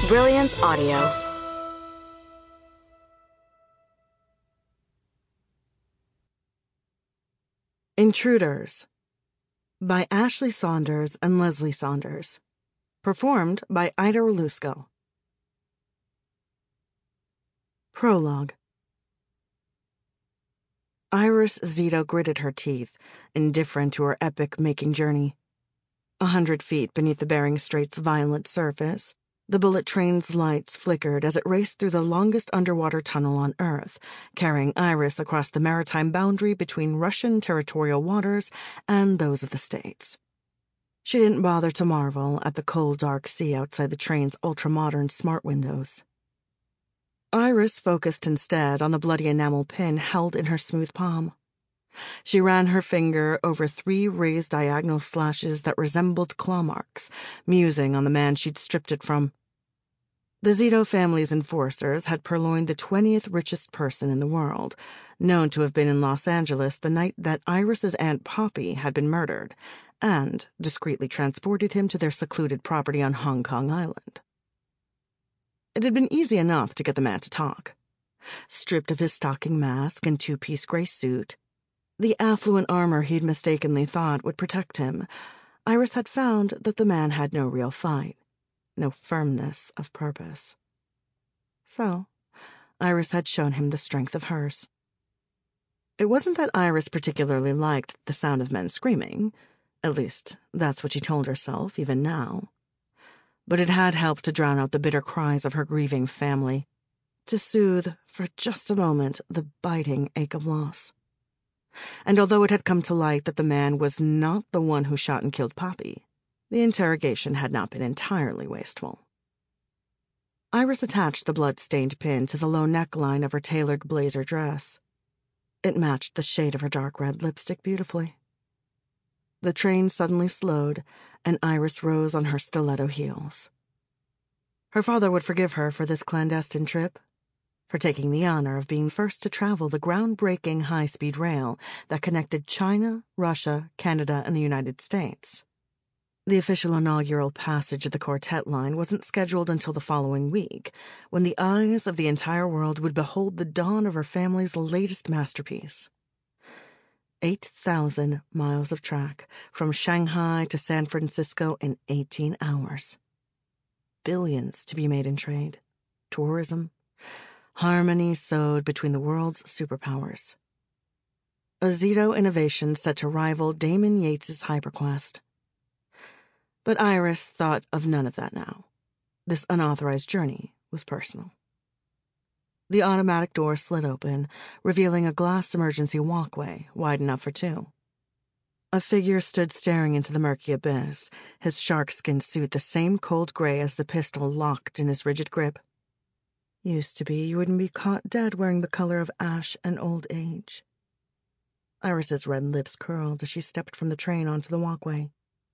Brilliance Audio. Intruders by Ashley Saunders and Leslie Saunders. Performed by Ida Relusco. Prologue. Iris Zito gritted her teeth, indifferent to her epic-making journey. 100 feet beneath the Bering Strait's violent surface, the bullet train's lights flickered as it raced through the longest underwater tunnel on Earth, carrying Iris across the maritime boundary between Russian territorial waters and those of the States. She didn't bother to marvel at the cold, dark sea outside the train's ultra-modern smart windows. Iris focused instead on the bloody enamel pin held in her smooth palm. She ran her finger over 3 raised diagonal slashes that resembled claw marks, musing on the man she'd stripped it from. The Zito family's enforcers had purloined the 20th richest person in the world, known to have been in Los Angeles the night that Iris's Aunt Poppy had been murdered, and discreetly transported him to their secluded property on Hong Kong Island. It had been easy enough to get the man to talk. Stripped of his stocking mask and 2-piece gray suit, the affluent armor he'd mistakenly thought would protect him, Iris had found that the man had no real fight, no firmness of purpose. So, Iris had shown him the strength of hers. It wasn't that Iris particularly liked the sound of men screaming, at least that's what she told herself even now, but it had helped to drown out the bitter cries of her grieving family, to soothe, for just a moment, the biting ache of loss. And although it had come to light that the man was not the one who shot and killed Poppy, the interrogation had not been entirely wasteful. Iris attached the blood-stained pin to the low neckline of her tailored blazer dress. It matched the shade of her dark red lipstick beautifully. The train suddenly slowed, and Iris rose on her stiletto heels. Her father would forgive her for this clandestine trip, for taking the honor of being first to travel the groundbreaking high-speed rail that connected China, Russia, Canada, and the United States. The official inaugural passage of the Quartet line wasn't scheduled until the following week, when the eyes of the entire world would behold the dawn of her family's latest masterpiece. 8,000 miles of track, from Shanghai to San Francisco in 18 hours. Billions to be made in trade, tourism, harmony sewed between the world's superpowers. A Zito innovation set to rival Damon Yates's HyperQuest. But Iris thought of none of that now. This unauthorized journey was personal. The automatic door slid open, revealing a glass emergency walkway wide enough for 2. A figure stood staring into the murky abyss, his shark-skin suit the same cold gray as the pistol locked in his rigid grip. Used to be you wouldn't be caught dead wearing the color of ash and old age. Iris's red lips curled as she stepped from the train onto the walkway.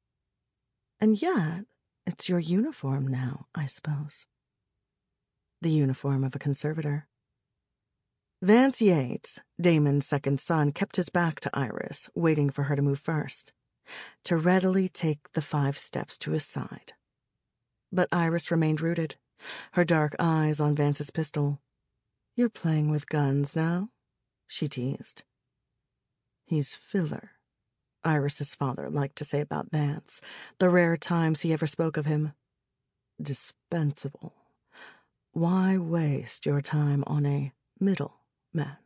And yet, it's your uniform now, I suppose. The uniform of a conservator. Vance Yates, Damon's second son, kept his back to Iris, waiting for her to move first, to readily take the 5 steps to his side. But Iris remained rooted, her dark eyes on Vance's pistol. You're playing with guns now, she teased. He's filler, Iris's father liked to say about Vance, the rare times he ever spoke of him. Dispensable. Why waste your time on a middle man?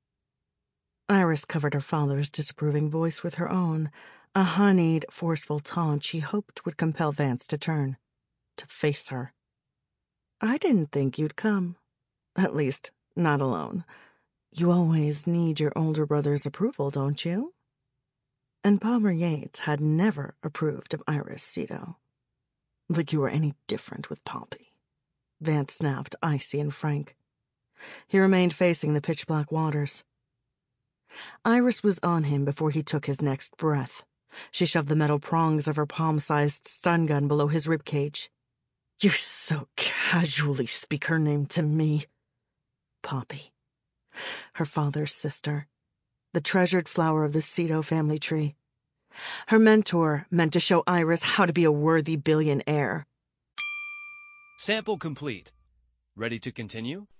Iris covered her father's disapproving voice with her own, a honeyed, forceful taunt she hoped would compel Vance to turn, to face her. I didn't think you'd come. At least, not alone. You always need your older brother's approval, don't you? And Palmer Yates had never approved of Iris Zito. Like you were any different with Poppy. Vance snapped, icy and frank. He remained facing the pitch-black waters. Iris was on him before he took his next breath. She shoved the metal prongs of her palm-sized stun gun below his ribcage. You so casually speak her name to me. Poppy. Her father's sister. The treasured flower of the Zito family tree. Her mentor meant to show Iris how to be a worthy billionaire. Sample complete. Ready to continue?